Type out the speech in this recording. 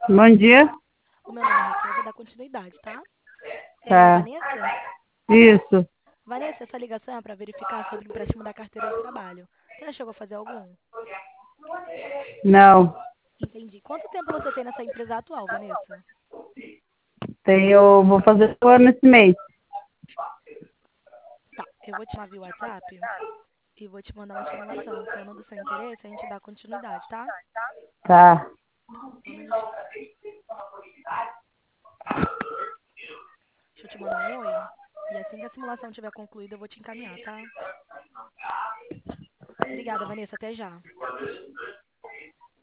Bom dia. O meu nome é Raquel, vou dar continuidade, tá? É, Tá. Vanessa? Isso. Vanessa, essa ligação é para verificar sobre o empréstimo da carteira de trabalho. Você já chegou a fazer algum? Não. Entendi. Quanto tempo você tem nessa empresa atual, Vanessa? Vou fazer o ano esse mês. Tá, eu vou te chamar via WhatsApp e vou te mandar uma simulação. Sendo do seu interesse, a gente dá continuidade, tá? Tá. Tá, só um minutinho. Deixa eu te mandar um oi. E assim que a simulação tiver concluída, eu vou te encaminhar, tá? Obrigada, Vanessa. Até já.